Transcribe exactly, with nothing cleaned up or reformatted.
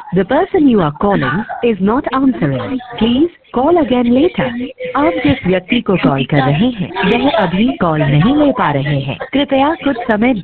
The person you are calling is not answering. Please call again later. आप जिस व्यक्ति को कॉल कर रहे हैं वह अभी कॉल नहीं ले पा रहे हैं। कृपया कुछ समय